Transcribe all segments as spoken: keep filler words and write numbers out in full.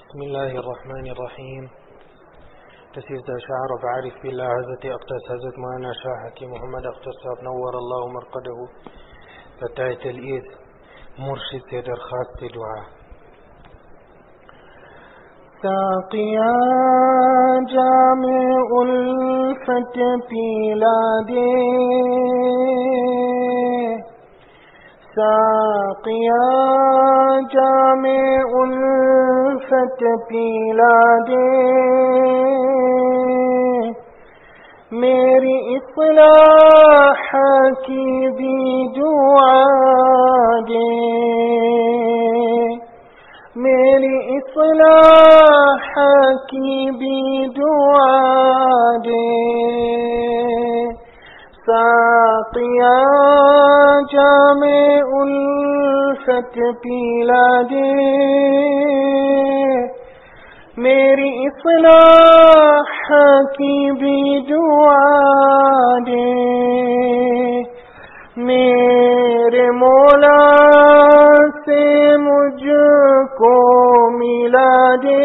بسم الله الرحمن الرحيم. تسير شعر بعرف بالله حضرت اقتص حضرت مولانا شاہ حکیم محمد اختر صاحب نور اللہ مرقدہ فتایت العید مرشد سے درخواست دعا. ساقیا جامع الفت پیلا دے، ساقیا جامع الفت پیلا دے، میری اصلاح کی بھی دعا دے، میری اصلاح کی بھی دعا دے. ساقیا جامع الفت پیلا دے، میری اصلاح کی بھی دعا دے. میرے مولا سے مجھ کو ملا دے،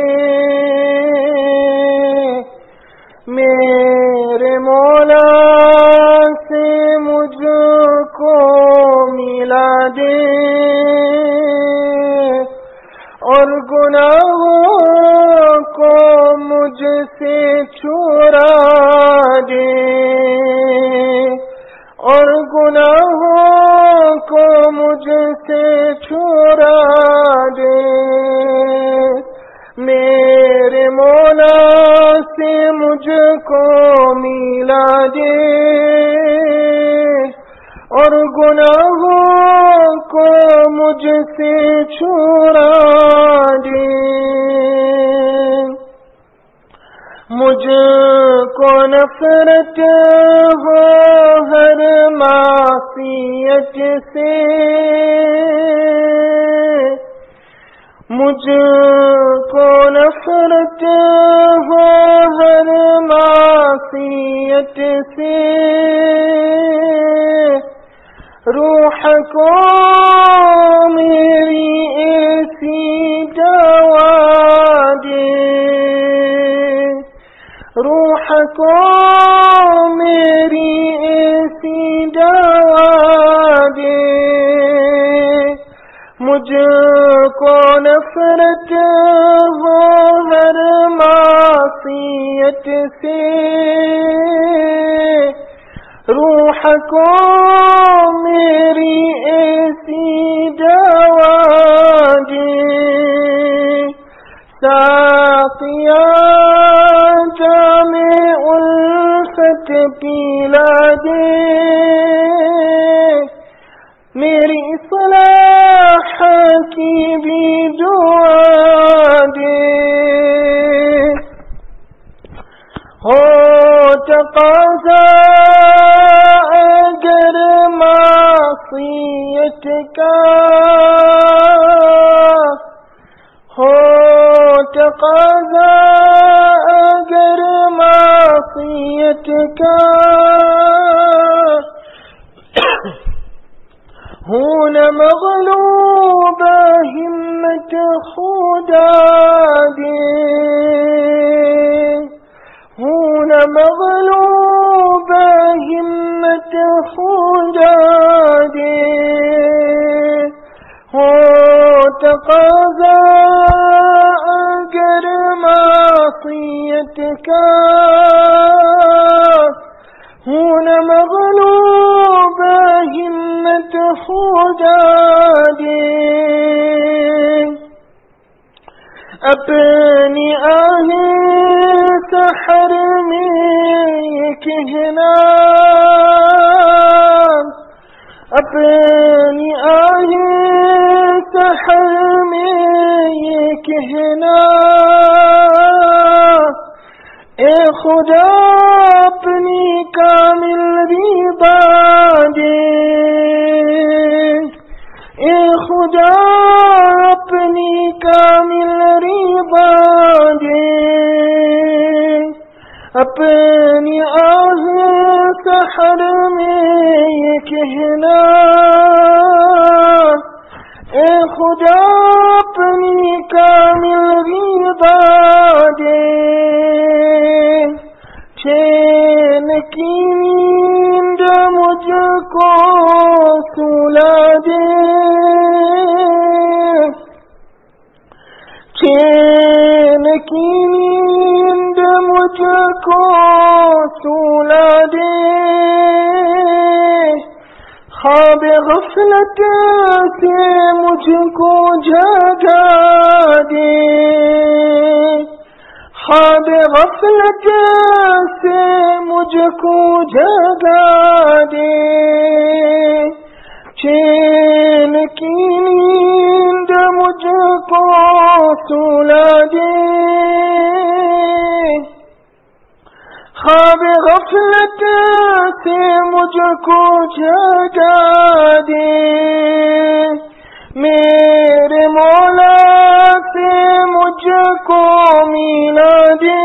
میرے مولا سے مجھ کو ملا دے، اور گناہوں کو مجھ سے چھڑا دے، اور گناہوں کو مجھ سے چھڑا دے. میرے مولا سے مجھ کو ملا دے، اور گناہوں کو مجھ سے چھڑا دے. مجھ کو نفرت ہو ہر معصیت سے، مجھ کو نفرت ہو ہر معصیت سے. روح کو میری ایسی دوا دے، روح کو میری ایسی دوا دے. مجھ کو نفرت ہو ہر معصیت سے، روح کو میری ایسی دوا دے. ساقیا جامع الفت پیلا دے، میری اصلاح کی بھی دعا دے. ہو تقاضا اگر معصیت کا، ہو تقاضا اگر معصیت کا، ہوں نہ مغلوب ہمت خدا دے، ہوں نہ مغلوب ہمت خدا دے. ہو تقاضا اگر معصیت کا، ہوں نہ مغلوب ہمت خدا دے. اپنی آہیں سحر میں یہ کہنا، اپنی آہیں سحر میں یہ کہنا، اے خدا اپنی کامل رضا دے، اے خدا اپنی کامل رضا دے. اپنی آہ سحر میں یہ کہنا، اے خدا اپنی کامل نیند مجھ کو سلا دے، خواب غفلت سے مجھ کو جگا دے، خواب غفلت سے مجھ کو جگا دے، چین کی نیند مجھ کو سلا دے، خواب غفلت سے مجھ کو جگا دے، میرے مولا سے مجھ کو ملا دے،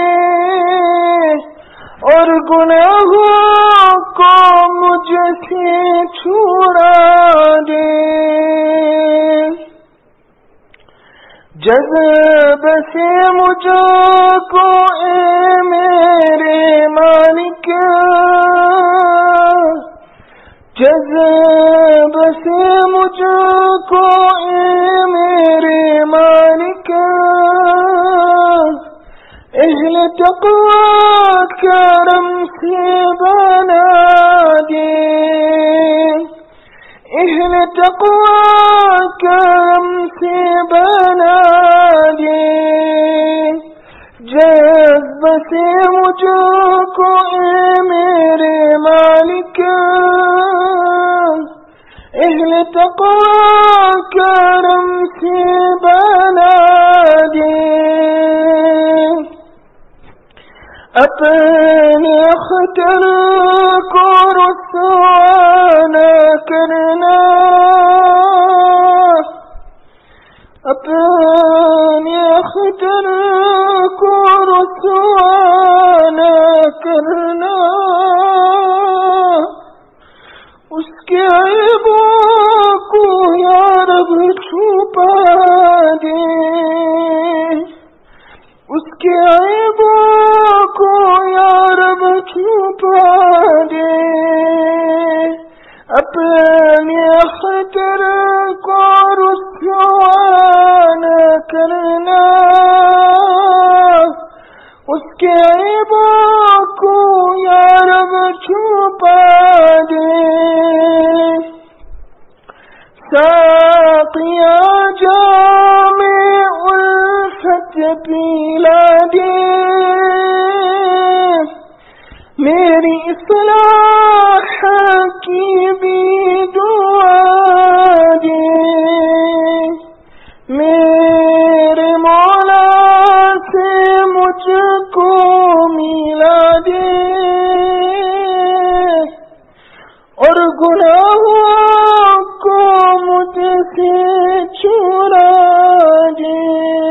اور گناہوں کو مجھ سے چھڑا دے، جذب سے مجھ کو اے میرے مالک، جذب سے مجھ کو اے میرے مالک، اہل تقوی کرم سے بنا دے، اہل تقوی کرم سے بنا دے، جذب سے مجھ کو اے میرے مالک، اہل تقوی کرم سے بنا دے، اپنے اختر کو رسوا نہ کرنا، اپنے اختر کو رسوا نہ کرنا، اس کے عیبوں کو یا رب چھپا دے، اس کے عیبوں کو یا رب چھپا دے، اپنے اختر کو رسوا نہ کرنا، اس کے عیبوں کو یا رب چھپا دے، ساقیا جام الفت پیلا دے، میری اصلاح کی بھی دعا دے، میرے مولا سے مجھ کو ملا دے، اور گناہوں کو مجھ سے چھڑا دے۔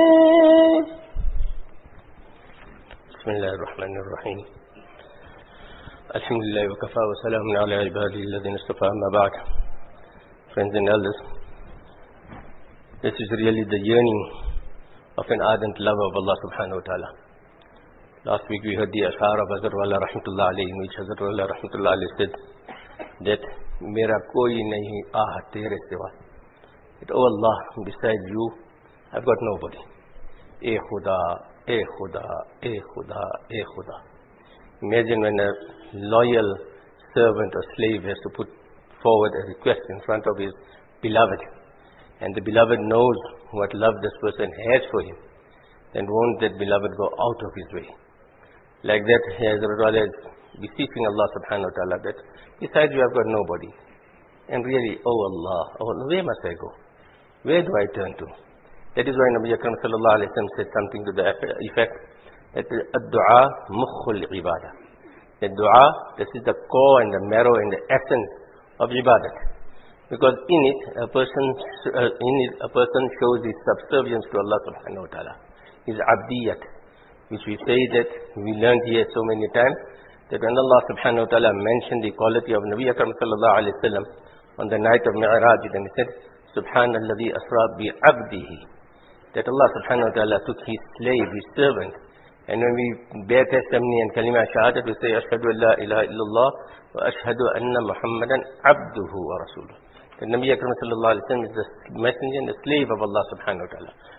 بسم اللہ الرحمن الرحیم، الحمد للہ وکفا وسلام علی عبادہ الذین اصطفى، اما بعد. Friends and elders, this is really the yearning of an ardent lover of Allah subhanahu wa ta'ala. Last week we heard the ashar of Hazrat Wala rahmatullah alayhi, in which Hazrat Wala rahmatullah alayhi said that mera koi nahi ah tere siwa, that oh Allah, beside you I've got nobody. Eh Khuda, eh Khuda, eh Khuda, eh Khuda. Imagine when a loyal servant or slave has to put forward a request in front of his beloved, and the beloved knows what love this person has for him, then won't that beloved go out of his way? Like that, Hazrat Wala is beseeching Allah subhanahu wa ta'ala that besides you I've got nobody. And really, oh Allah, oh Allah, where must I go? Where do I turn to? That is why Nabi Akram sallallahu alayhi wa sallam said something to the effect that ad-du'a mukhul ibadah. That dua, this is the core and the marrow and the essence of ibadat. Because in it, a person, uh, in it, a person shows his subservience to Allah subhanahu wa ta'ala, his abdiyat, which we say that we learned here so many times, that when Allah subhanahu wa ta'ala mentioned the quality of Nabi Akram sallallahu alayhi wa sallam on the night of Mi'raj, then he said, Subhanalladhi asra bi abdihi, that Allah subhanahu wa ta'ala took his slave, his servant. And when we bear testimony and kalima shahadat, we say, Ashhadu an la ilaha illallah wa ashhadu anna Muhammadan abduhu wa rasuluh. That Nabi Akram sallallahu alayhi wa sallam is the messenger and the slave of Allah subhanahu wa ta'ala.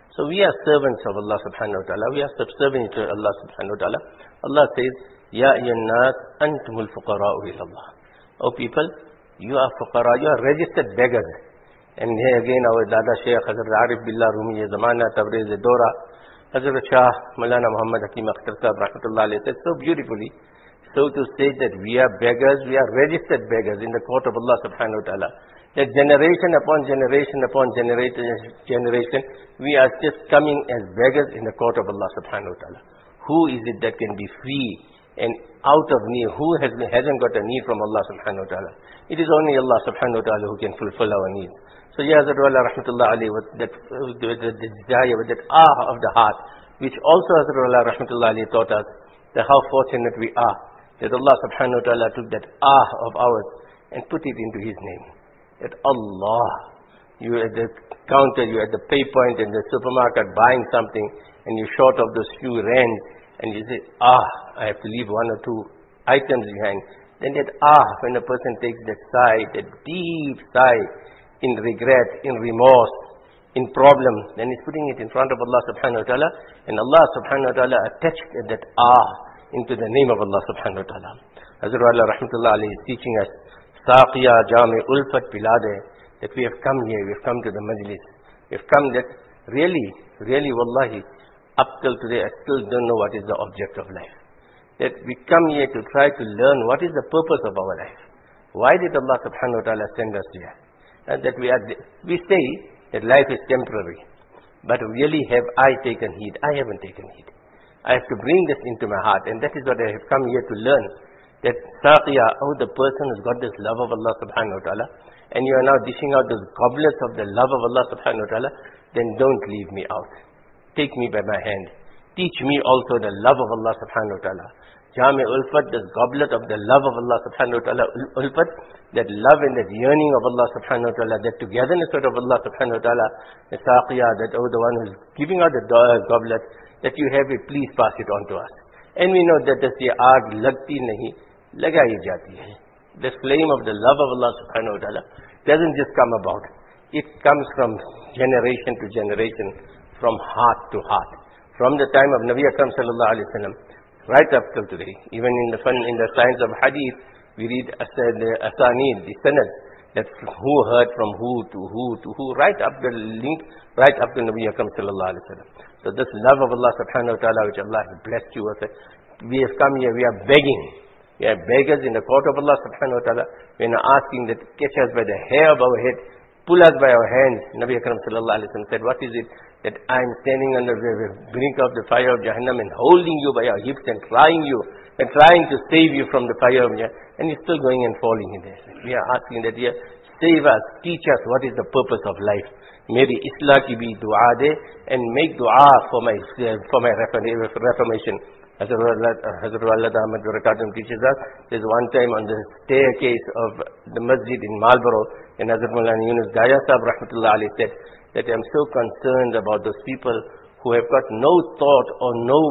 So we are servants of Allah subhanahu wa ta'ala. We are subservient to Allah subhanahu wa ta'ala. Allah says, Ya ayyuhan nas antumul fuqara'u ila Allah. Oh people, you are fuqara, you are registered beggars. And here again our Dada Shaykh Hazrat Arif Billah Rumi Zamana Tabriz Dora, Hazrat Shah Maulana Muhammad Hakim Akhtar Sahib Rahmatullah Alayhi said so beautifully, so to say that we are beggars, we are registered beggars in the court of Allah subhanahu wa ta'ala. That generation upon generation upon generation, generation, we are just coming as beggars in the court of Allah subhanahu wa ta'ala. Who is it that can be free and out of need? Who has, hasn't got a need from Allah subhanahu wa ta'ala? It is only Allah subhanahu wa ta'ala who can fulfill our needs. So Ya Hazrat Wala Rahmatullah Alayhi, with that, with the desire, with that ah of the heart, which also Hazrat Wala Rahmatullah Alayhi taught us, that how fortunate we are, that Allah subhanahu wa ta'ala took that ah of ours and put it into His name. That Allah, you at the counter, you at the pay point in the supermarket buying something, and you're short of those few rands, and you say, ah, I have to leave one or two items behind. Then that ah, when a person takes that sigh, that deep sigh, in regret, in remorse, in problem, then he's putting it in front of Allah subhanahu wa ta'ala, and Allah subhanahu wa ta'ala attached that ah into the name of Allah subhanahu wa ta'ala. Hazrat Allah rahmatullah alayhi is teaching us, Saqiya Jami Ulfat Pilade, that we have come here, we have come to the majlis. We have come that really, really wallahi, up till today I still don't know what is the object of life. That we come here to try to learn what is the purpose of our life. Why did Allah subhanahu wa ta'ala send us here? And that we are, we say that life is temporary. But really have I taken heed? I haven't taken heed. I have to bring this into my heart, and that is what I have come here to learn. That Saqiya, oh the person who's got this love of Allah subhanahu wa ta'ala, and you are now dishing out those goblets of the love of Allah subhanahu wa ta'ala, then don't leave me out. Take me by my hand. Teach me also the love of Allah subhanahu wa ta'ala. Jami Ulfat, this goblet of the love of Allah subhanahu wa ta'ala, Ulfat, that love and that yearning of Allah subhanahu wa ta'ala, that togetherness of Allah subhanahu wa ta'ala, the Saqiya, that oh the one who's giving out the goblet, that you have it, please pass it on to us. And we know that this aag lagti nahi, lagayi jati hai. The flame of the love of Allah subhanahu wa ta'ala doesn't just come about. It comes from generation to generation, from heart to heart. From the time of Nabi Akram sallallahu alayhi wa sallam, right up till today. Even in the fun, in the science of hadith, we read the asanid, the sanad, that who heard from who to who to who, right up the link, right up to Nabi Akram sallallahu alayhi wa sallam. So this love of Allah subhanahu wa ta'ala, which Allah has blessed you with, we have come here, we are begging. We are beggars in the court of Allah subhanahu wa ta'ala. We are asking that catch us by the hair of our head, pull us by our hands. Nabi Akram sallallahu alayhi wa sallam said, what is it? That I am standing on the brink of the fire of Jahannam and holding you by your hips and trying you, and trying to save you from the fire of Jahannam, and you're still going and falling in there. We are asking that, dear, save us, teach us what is the purpose of life. Meri islah ki bhi dua de, and make dua for my, for my reformation. Hazrat Walad Ahmad Barakatum teaches us, there's one time on the staircase of the masjid in Marlborough, and Hazrat Maulana Yunus Gaya Sahib Rahmatullah Alayhi said, that I'm so concerned about those people who have got no thought or no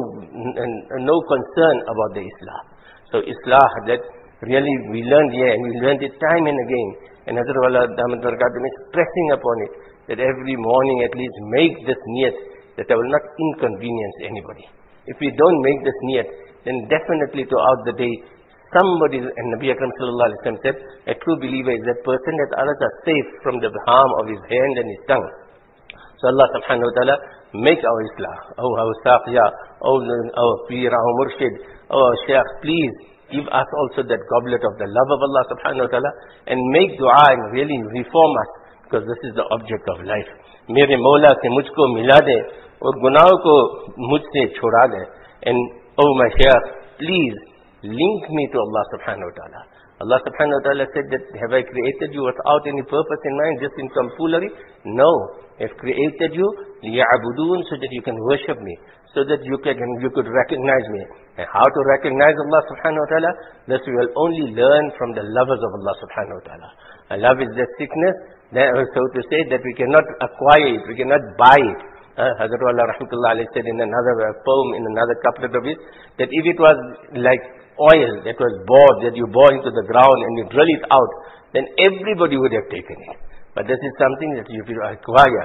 no concern about the Islah. So Islah, that really we learned here, and we learned it time and again. And Hazrat Walad Ahmad Barakatum is pressing upon it, that every morning at least make this niyat, that I will not inconvenience anybody. If we don't make this niyat, then definitely throughout the day, somebody, and Nabi Akram sallallahu alayhi wa sallam said, a true believer is that person that others are safe from the harm of his hand and his tongue. So Allah subhanahu wa ta'ala, make our Islah. Oh, our Saqiya, oh, our Pir, our Murshid, oh, our Shaykh, please give us also that goblet of the love of Allah subhanahu wa ta'ala, and make dua and really reform us, because this is the object of life. Mere Mawla se mujhko mila de, aur gunaah ko mujhse chhora de. And oh my Shaykh, please link me to Allah subhanahu wa ta'ala. Allah subhanahu wa ta'ala said that, have I created you without any purpose in mind, just in tomfoolery? No. I've created you liya'budun, so that you can worship me, so that you can you could recognize me. And how to recognize Allah subhanahu wa ta'ala? This we will only learn from the lovers of Allah subhanahu wa ta'ala. And love is the sickness, that, so to say, that we cannot acquire it, we cannot buy it. Uh, Hazrat Allah rahmatullah alayhi said in another uh, poem, in another couplet of his, that if it was like oil that was bored, that you bore into the ground and you drill it out, then everybody would have taken it. But this is something that you acquire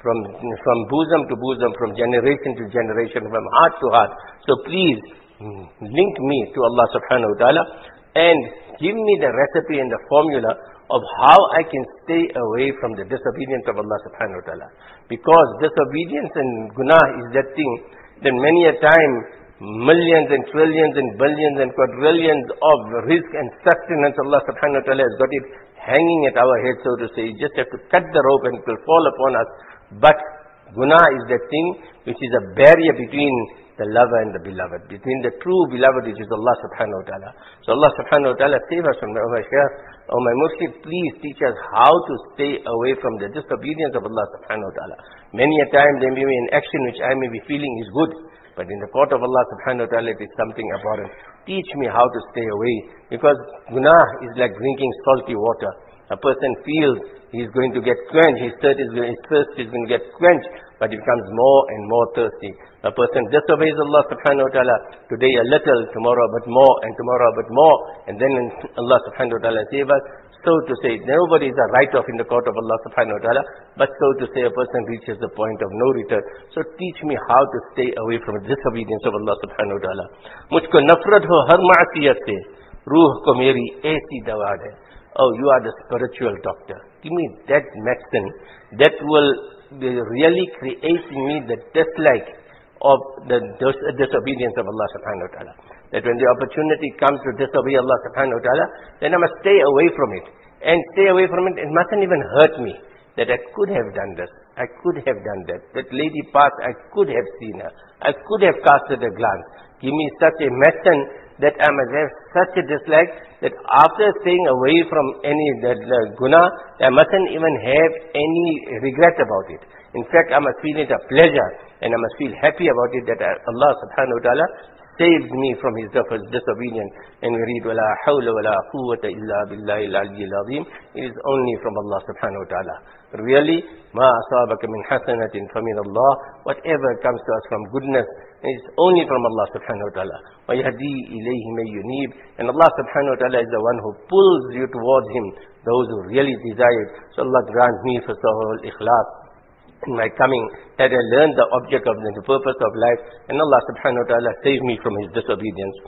from, from bosom to bosom, from generation to generation, from heart to heart. So please, link me to Allah subhanahu wa ta'ala and give me the recipe and the formula of how I can stay away from the disobedience of Allah subhanahu wa ta'ala. Because disobedience and guna is that thing that many a time millions and trillions and billions and quadrillions of rizq and sustenance Allah subhanahu wa ta'ala has got it hanging at our head, so to say. You just have to cut the rope and it will fall upon us. But guna is that thing which is a barrier between the lover and the beloved, between the true beloved, which is Allah subhanahu wa ta'ala. So Allah subhanahu wa ta'ala save us from the, oh my Shaykh, oh my Murshid, please teach us how to stay away from the disobedience of Allah subhanahu wa ta'ala. Many a time there may be an action which I may be feeling is good, but in the court of Allah subhanahu wa ta'ala it is something abhorrent. Teach me how to stay away, because guna is like drinking salty water. A person feels he is going to get quenched, his thirst is going, his thirst is going to get quenched, but he becomes more and more thirsty. A person disobeys Allah subhanahu wa ta'ala, today a little, tomorrow a bit more, and tomorrow a bit more, and then Allah subhanahu wa ta'ala save us. So to say, nobody is a write-off in the court of Allah subhanahu wa ta'ala, but so to say a person reaches the point of no return. So teach me how to stay away from the disobedience of Allah subhanahu wa ta'ala. Mujhko nafrat ho har ma'asiyat se, ruh ko meri aisi dawa hai. Oh, you are the spiritual doctor. Give me that medicine that will really create in me the dislike of the dis disobedience of Allah subhanahu wa ta'ala. That when the opportunity comes to disobey Allah subhanahu wa ta'ala, then I must stay away from it. And stay away from it, it mustn't even hurt me. That I could have done this, I could have done that. That lady passed, I could have seen her, I could have casted a glance. Give me such a medicine that I must have such a dislike that after staying away from any that uh, guna, I mustn't even have any regret about it. In fact, I must feel it a pleasure and I must feel happy about it that Allah subhanahu wa ta'ala saved me from his disobedience. And we read, وَلَا حَوْلَ وَلَا قُوَّةَ إِلَّا بِاللَّهِ الْعَلِيِّ الْعَظِيمِ. It is only from Allah subhanahu wa ta'ala. Really, مَا أَصَابَكَ مِنْ حَسَنَةٍ فَمِنَ اللَّهِ. Whatever comes to us from goodness, it is only from Allah subhanahu wa ta'ala. وَيَهْدِي إِلَيْهِ مَن يُنِيبُ. And Allah subhanahu wa ta'ala is the one who pulls you towards him, those who really desire it. So Allah grant me for Sahul Ikhlas in my coming, that I learn the object of the, the purpose of life, and Allah subhanahu wa ta'ala save me from his disobedience.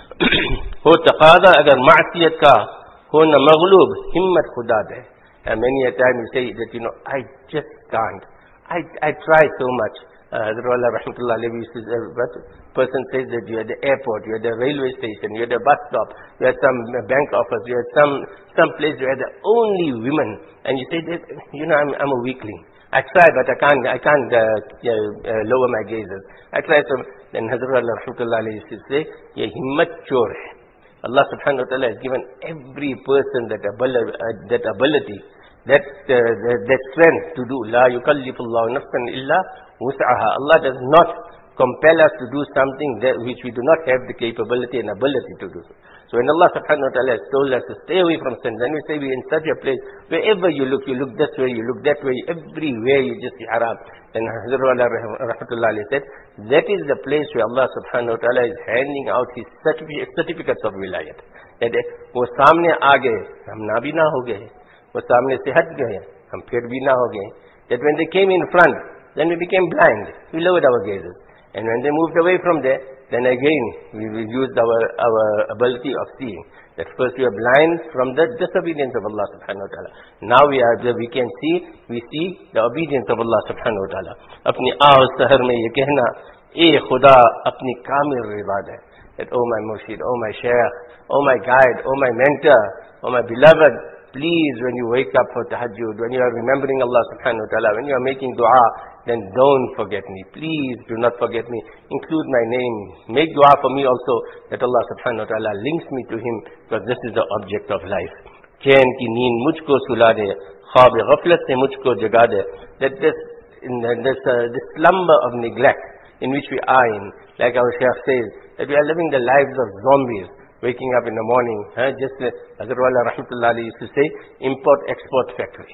Ho taqada agar ma'asiyat ka ho na maghlub himmat khuda de. And many a time you say that, you know, I just can't. I I try so much. Hazrat Wala rahmatullah alayhi used to say, but person says that you are at the airport, you are at the railway station, you are at the bus stop, you are at some bank office, you are at some some place you are the only women, and you say that, you know, I'm I'm a weakling. I try, but I can't, I can't uh, uh, uh, lower my gazes. I try so. Then Hazrat Allah rahmatullah alayhi used to say, ye himmat chor hai. Allah subhanahu wa ta'ala has given every person that ability, uh, that ability, that, uh, that, that strength to do. La yukallifullahu nafsan illa wus'aha. Allah does not compel us to do something that which we do not have the capability and ability to do. So when Allah subhanahu wa ta'ala has told us to stay away from sin, then we say we're in such a place, wherever you look, you look this way, you look that way, everywhere you just see haram. Then Hazrat Allah rahmatullah alayhi said, that is the place where Allah subhanahu wa ta'ala is handing out his certific certificates of wilayat. That wo samne aa gaye, hum na bhi na ho gaye. Wo samne se hat gaye, hum phir bhi na ho gaye. That when they came in front, then we became blind. We lowered our gazes. And when they moved away from there, then again we, we used our, our ability of seeing. That first we are blind from the disobedience of Allah subhanahu wa ta'ala. Now we are, we can see, we see the obedience of Allah subhanahu wa ta'ala. Apni aao sahar mein ye kehna, eh khuda apni kamil rida de. That, oh my murshid, oh my shaykh, oh my guide, oh my mentor, oh my beloved, please when you wake up for tahajjud, when you are remembering Allah subhanahu wa ta'ala, when you are making dua, then don't forget me. Please do not forget me. Include my name. Make dua for me also, that Allah subhanahu wa ta'ala links me to him, because this is the object of life. Chain ki neend mujhko sula de, khwab ghaflat se mujhko jaga de. That this, in this, uh, this slumber of neglect in which we are in, like our Shaykh says, that we are living the lives of zombies. Waking up in the morning, huh? Just uh, Hazrat Wala rahmatullah alayhi used to say, import-export factory.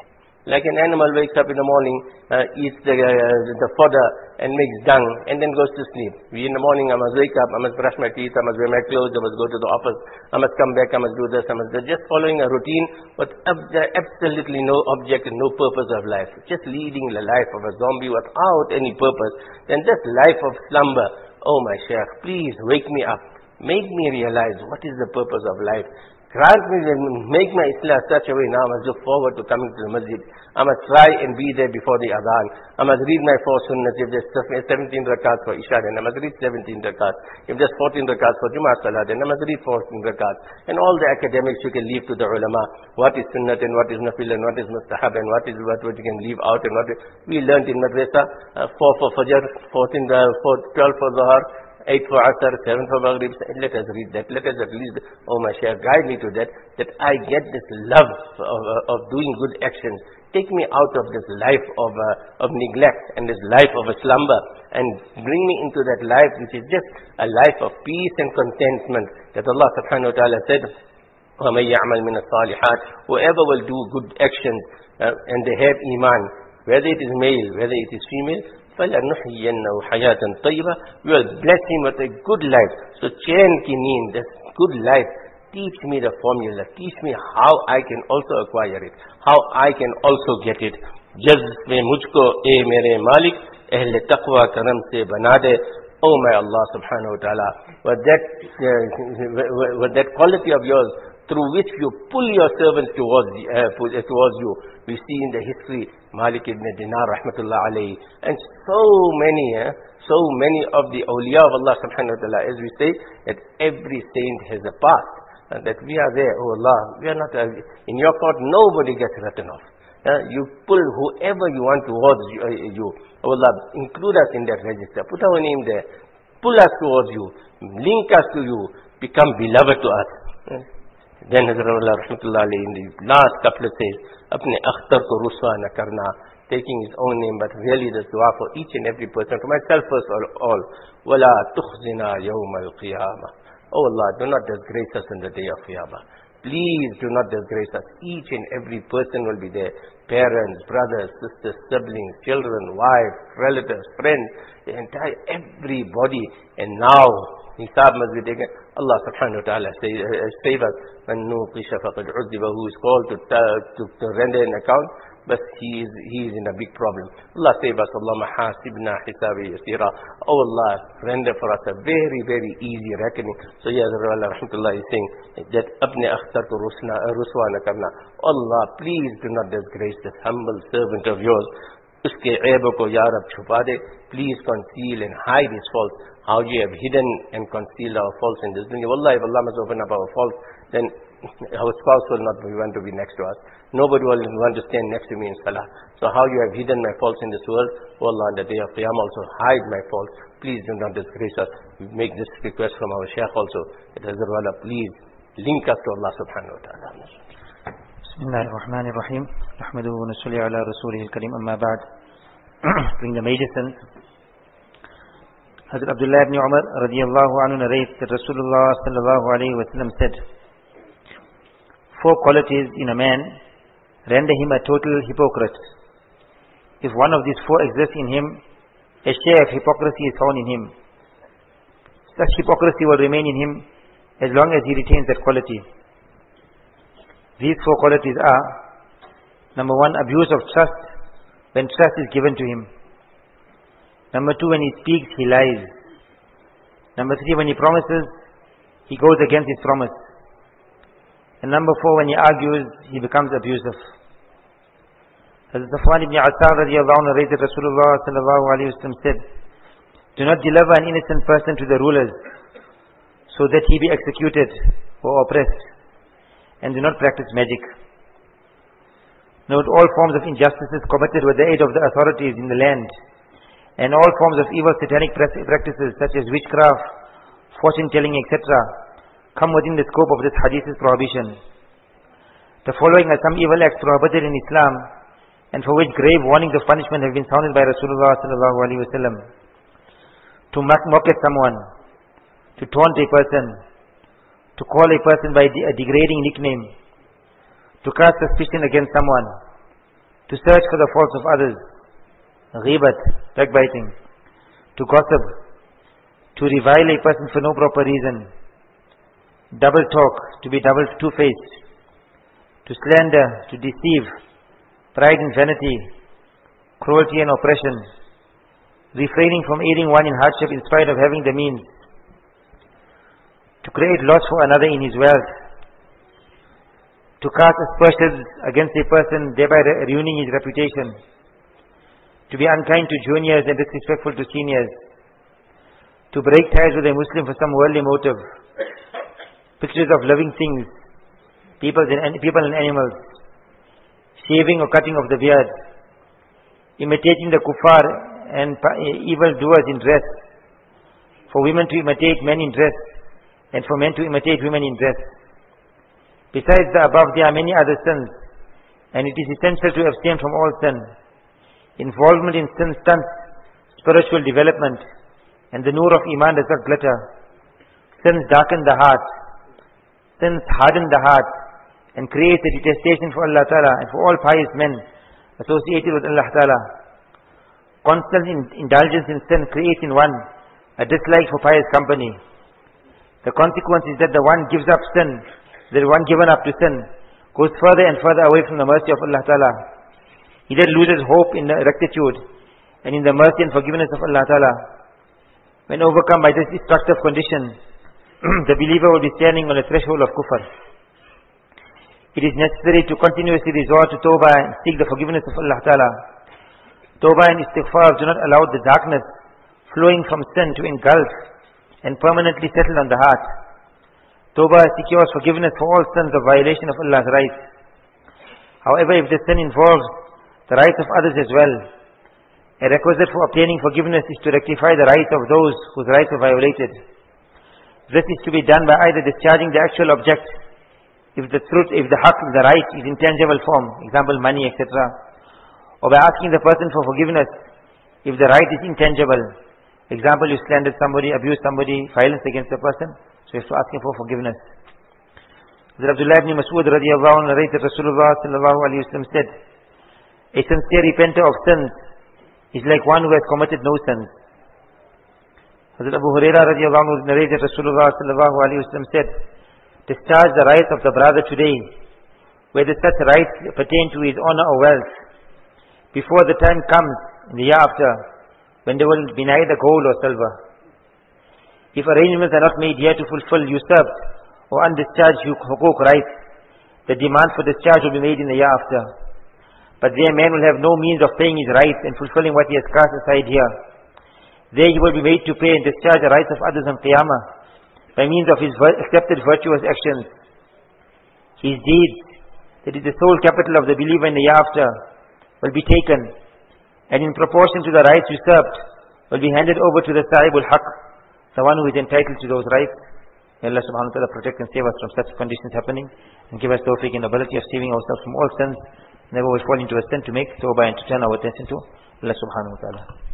Like an animal wakes up in the morning, uh, eats the, uh, the fodder and makes dung and then goes to sleep. We in the morning, I must wake up, I must brush my teeth, I must wear my clothes, I must go to the office, I must come back, I must do this, I must do this. Just following a routine with absolutely no object and no purpose of life. Just leading the life of a zombie without any purpose. Then this life of slumber. Oh my Shaykh, please wake me up. Make me realize what is the purpose of life. Grant me, make my Islam such a way now I must look forward to coming to the masjid. I must try and be there before the adhan. I must read my four sunnahs. If there's seventeen rakats for Isha, then I must read seventeen rakats. If there's fourteen rakats for Jummah Salah, then I must read fourteen rakats. And all the academics you can leave to the ulama. What is sunnah and what is nafil and what is mustahab and what is what, what you can leave out and what we learned in madrasa. Uh, four for Fajr, fourteen, uh, four, twelve for Zahar, eight for Asr, seven for Maghrib. Let us read that. Let us at least, oh my Shaykh, guide me to that, that I get this love of, uh, of doing good actions. Take me out of this life of, uh, of neglect and this life of a slumber and bring me into that life which is just a life of peace and contentment. That Allah subhanahu wa ta'ala said, وَمَنْ يَعْمَلْ مِنَ الصَّالِحَاتِ Whoever will do good actions uh, and they have iman, whether it is male, whether it is female, فَلَنُحْيِيَنَّهُ حَيَاةً طَيِّبَةً We will bless him with a good life. So chain ki neen, this good life, teach me the formula. Teach me how I can also acquire it. How I can also get it. Jazb mein mujhko e mere malik, ahle taqwa karam se bana de. Oh my Allah subhanahu wa ta'ala. With that, uh, with that quality of yours, through which you pull your servants towards, uh, towards you. We see in the history, Malik ibn Dinar rahmatullah alayhi, and so many, uh, so many of the awliya of Allah subhanahu wa ta'ala, as we say, that every saint has a past, and that we are there, oh Allah, we are not, uh, in your court, nobody gets written off. Uh, you pull whoever you want towards you, uh, you. Oh Allah, include us in that register, put our name there, pull us towards you, link us to you, become beloved to us. Uh, Then Hazratullah rahmatullah alayhi in the last couplet says, Apne akhtar ko ruswa na karna, taking his own name, but really this dua for each and every person, for myself first of all, wala tukhzina yawm al-qiyamah. Oh Allah, do not disgrace us in the day of Qiyamah. Please do not disgrace us. Each and every person will be there. Parents, brothers, sisters, siblings, children, wives, relatives, friends, the entire, everybody. And now, Hisab must be taken. Allah subhanahu wa ta'ala save us. Man nuqisha faqad uzziba, who is called to, to, to render an account, but he is, he is in a big problem. Allah save us. Allahumma hasibna hisabi yasira. Oh Allah, render for us a very, very easy reckoning. So yeah, Allah rahmatullah is saying that apne akhtar ko ruswa na karna. Allah, please do not disgrace this humble servant of yours. Uske aibon ko ya Rab chupa de. Please conceal and hide his faults. How you have hidden and concealed our faults in this dunya. Wallah, if Allah must open up our faults, then our spouse will not want to be next to us. Nobody will want to stand next to me in salah. So how you have hidden my faults in this world, Wallah, on the day of Qiyamah also hide my faults. Please do not disgrace us. We make this request from our Shaykh also. That Hazrat, please link us to Allah subhanahu wa ta'ala. Bismillahir Rahmanir Rahim. Nahmaduhu wa nusalli ala rasulihil kareem, amma ba'd. Bring the major sins. Hazrat Abdullah ibn Umar radiyallahu anhu narrates that Rasulullah sallallahu alayhi wa sallam said, four qualities in a man render him a total hypocrite. If one of these four exists in him, a share of hypocrisy is found in him. Such hypocrisy will remain in him as long as he retains that quality. These four qualities are: number one, abuse of trust when trust is given to him. Number two, when he speaks, he lies. Number three, when he promises, he goes against his promise. And number four, when he argues, he becomes abusive. Hazrat Safwan ibn Asal radiyallahu anhu narrated Rasulullah sallallahu alayhi wa sallam said, do not deliver an innocent person to the rulers, so that he be executed or oppressed. And do not practice magic. Note all forms of injustices committed with the aid of the authorities in the land, and all forms of evil satanic practices such as witchcraft, fortune-telling, et cetera, come within the scope of this hadith's prohibition. The following are some evil acts prohibited in Islam, and for which grave warnings of punishment have been sounded by Rasulullah sallallahu alaihi wasallam. To mock at someone, to taunt a person, to call a person by a degrading nickname, to cast suspicion against someone, to search for the faults of others, ghibat, backbiting, to gossip, to revile a person for no proper reason, double talk, to be double two-faced, to slander, to deceive, pride and vanity, cruelty and oppression, refraining from aiding one in hardship in spite of having the means, to create loss for another in his wealth, to cast aspersions against a person, thereby ruining his reputation, to be unkind to juniors and disrespectful to seniors, to break ties with a Muslim for some worldly motive, pictures of living things, people and, people and animals, shaving or cutting of the beard, imitating the kuffar and evil doers in dress, for women to imitate men in dress, and for men to imitate women in dress. Besides the above, there are many other sins, and it is essential to abstain from all sin. Involvement in sin stunts spiritual development, and the nur of Iman does not glitter. Sins darken the heart, sins harden the heart, and create a detestation for Allah Ta'ala and for all pious men associated with Allah Ta'ala. Constant in, indulgence in sin creates in one a dislike for pious company. The consequence is that the one gives up sin, the one given up to sin, goes further and further away from the mercy of Allah Ta'ala. He then loses hope in the rectitude and in the mercy and forgiveness of Allah Ta'ala. When overcome by this destructive condition, the believer will be standing on the threshold of kufr. It is necessary to continuously resort to tawbah and seek the forgiveness of Allah Ta'ala. Tawbah and istighfar do not allow the darkness flowing from sin to engulf and permanently settle on the heart. Tawbah secures forgiveness for all sins of violation of Allah's rights. However, if the sin involves the rights of others as well, a requisite for obtaining forgiveness is to rectify the rights of those whose rights are violated. This is to be done by either discharging the actual object, if the truth, if the haqq, the right, is in tangible form, example money, et cetera, or by asking the person for forgiveness, if the right is intangible, example you slandered somebody, abused somebody, violence against the person, so you have to ask him for forgiveness. Hazrat Abdullah ibn Mas'ud radiyallahu anhu narrated Rasulullah sallallahu alayhi wa sallam said, a sincere repenter of sins is like one who has committed no sins. Hazrat Abu Hurairah radiyallahu anhu narrated Rasulullah sallallahu alayhi wa sallam said, discharge the rights of the brother today, whether such rights pertain to his honor or wealth, before the time comes in the year after, when there will be neither gold or silver. If arrangements are not made here to fulfill usurped or undischarged hukuk rights, the demand for discharge will be made in the year after. But there man will have no means of paying his rights and fulfilling what he has cast aside here. There he will be made to pay and discharge the rights of others on Qiyamah by means of his accepted virtuous actions. His deeds, that is the sole capital of the believer in the year after, will be taken, and in proportion to the rights usurped, will be handed over to the Sahibul Haqq, the one who is entitled to those rights. May Allah subhanahu wa ta'ala protect and save us from such conditions happening, and give us tawfiq and ability of saving ourselves from all sins. Never we fall into a sin to make tawbah and to turn our attention to Allah subhanahu wa ta'ala.